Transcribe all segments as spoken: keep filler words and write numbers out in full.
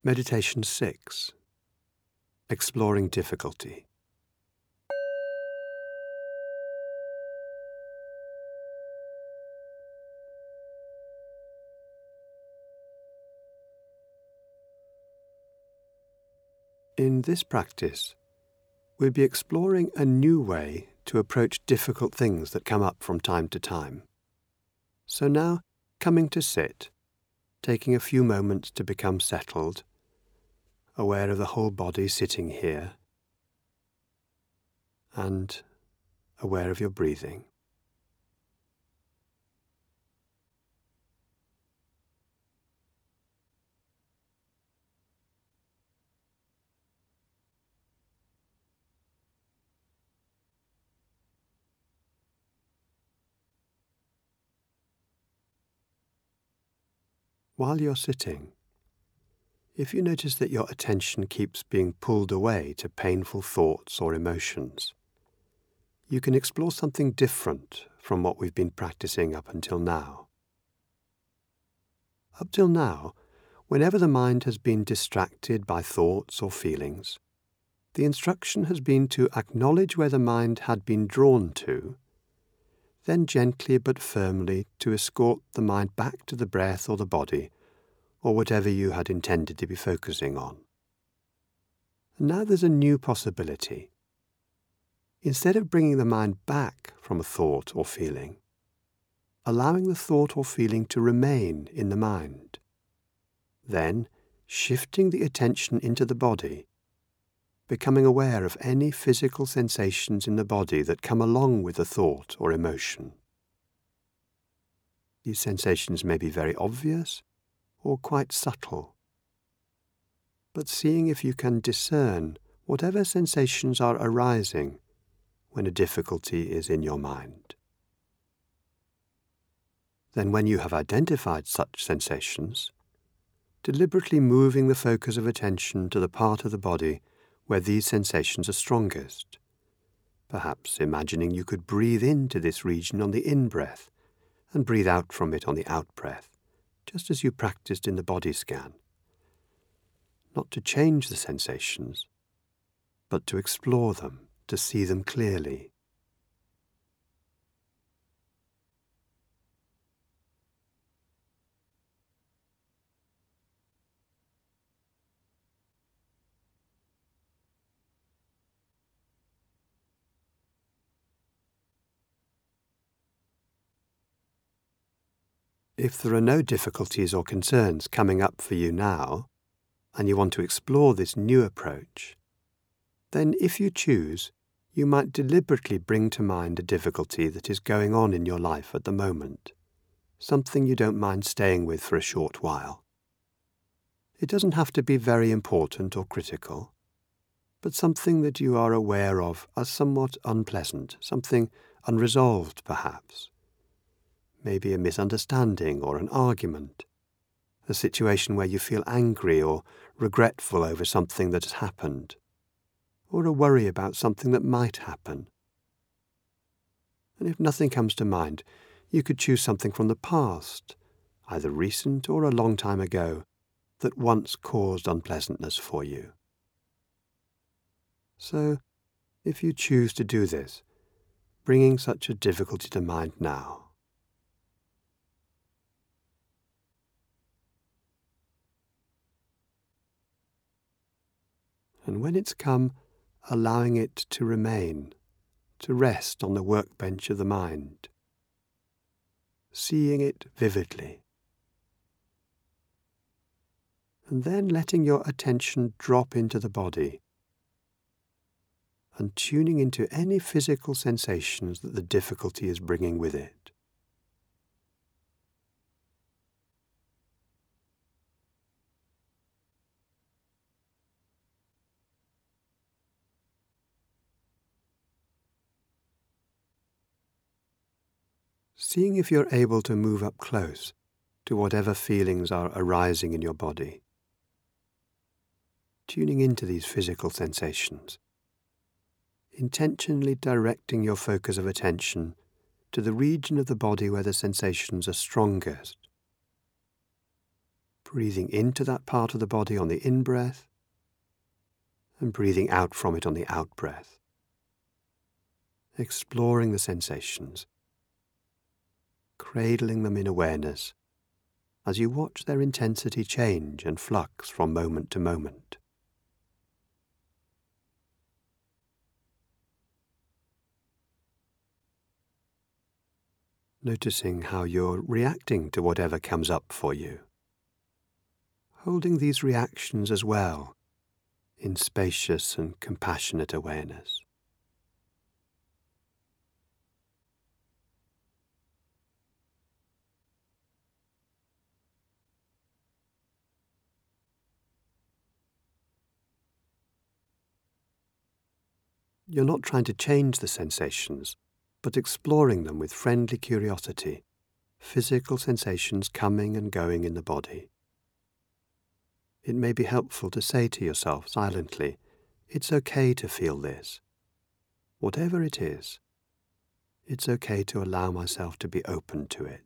Meditation six. Exploring difficulty. In this practice, we'll be exploring a new way to approach difficult things that come up from time to time. So now, coming to sit, taking a few moments to become settled, aware of the whole body sitting here, and aware of your breathing. While you're sitting, if you notice that your attention keeps being pulled away to painful thoughts or emotions, you can explore something different from what we've been practicing up until now. Up till now, whenever the mind has been distracted by thoughts or feelings, the instruction has been to acknowledge where the mind had been drawn to, then gently but firmly to escort the mind back to the breath or the body, or whatever you had intended to be focusing on. And now there's a new possibility. Instead of bringing the mind back from a thought or feeling, allowing the thought or feeling to remain in the mind, then shifting the attention into the body, becoming aware of any physical sensations in the body that come along with the thought or emotion. These sensations may be very obvious or quite subtle, but seeing if you can discern whatever sensations are arising when a difficulty is in your mind. Then when you have identified such sensations, deliberately moving the focus of attention to the part of the body where these sensations are strongest, perhaps imagining you could breathe into this region on the in-breath and breathe out from it on the out-breath, just as you practiced in the body scan. Not to change the sensations, but to explore them, to see them clearly. If there are no difficulties or concerns coming up for you now, and you want to explore this new approach, then if you choose, you might deliberately bring to mind a difficulty that is going on in your life at the moment, something you don't mind staying with for a short while. It doesn't have to be very important or critical, but something that you are aware of as somewhat unpleasant, something unresolved perhaps. Maybe a misunderstanding or an argument, a situation where you feel angry or regretful over something that has happened, or a worry about something that might happen. And if nothing comes to mind, you could choose something from the past, either recent or a long time ago, that once caused unpleasantness for you. So, if you choose to do this, bringing such a difficulty to mind now, and when it's come, allowing it to remain, to rest on the workbench of the mind, seeing it vividly, and then letting your attention drop into the body and tuning into any physical sensations that the difficulty is bringing with it. Seeing if you're able to move up close to whatever feelings are arising in your body. Tuning into these physical sensations. Intentionally directing your focus of attention to the region of the body where the sensations are strongest. breathing into that part of the body on the in-breath and breathing out from it on the out-breath, exploring the sensations, cradling them in awareness as you watch their intensity change and flux from moment to moment. Noticing how you're reacting to whatever comes up for you. Holding these reactions as well in spacious and compassionate awareness. You're not trying to change the sensations, but exploring them with friendly curiosity, physical sensations coming and going in the body. It may be helpful to say to yourself silently, it's okay to feel this. Whatever it is, it's okay to allow myself to be open to it.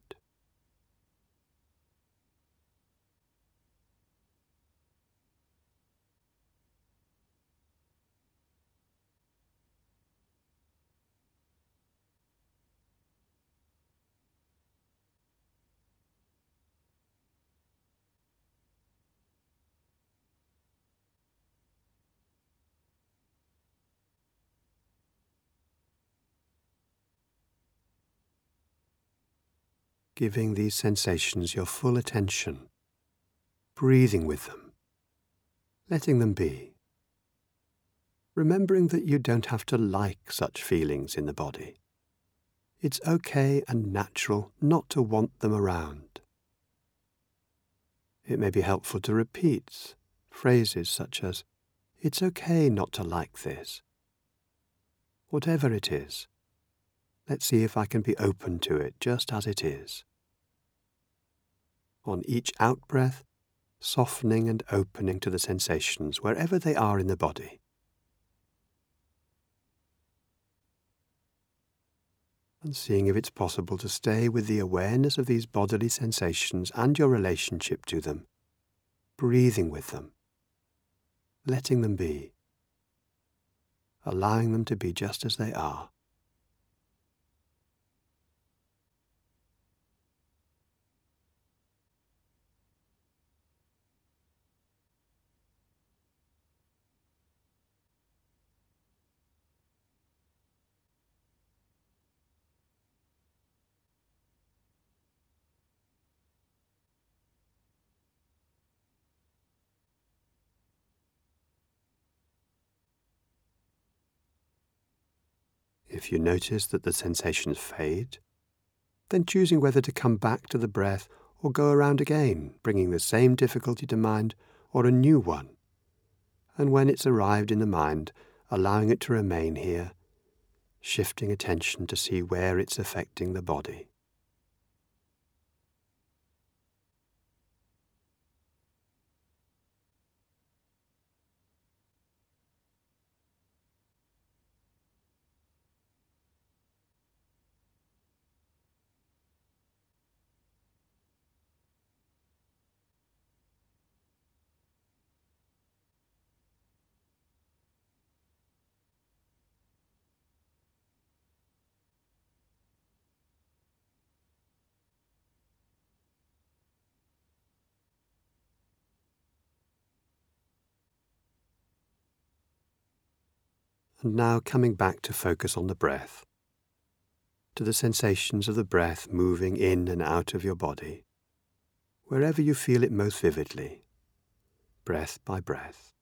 Giving these sensations your full attention, breathing with them, letting them be. Remembering that you don't have to like such feelings in the body. It's okay and natural not to want them around. It may be helpful to repeat phrases such as, it's okay not to like this. Whatever it is, let's see if I can be open to it just as it is. On each out-breath, softening and opening to the sensations wherever they are in the body. And seeing if it's possible to stay with the awareness of these bodily sensations and your relationship to them, breathing with them, letting them be, allowing them to be just as they are. If you notice that the sensations fade, then choosing whether to come back to the breath or go around again, bringing the same difficulty to mind or a new one. And when it's arrived in the mind, allowing it to remain here, shifting attention to see where it's affecting the body. And now coming back to focus on the breath, to the sensations of the breath moving in and out of your body, wherever you feel it most vividly, breath by breath.